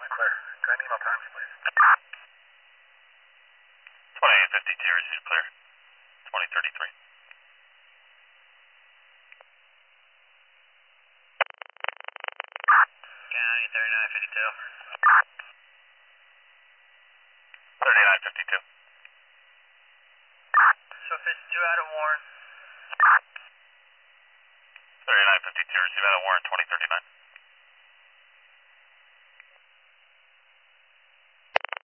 clear. Can I email times, please? 2852, received clear. 2033. County 3952. 3952. So if it's 2 out of Warren. 3952, receive out of Warren 2039.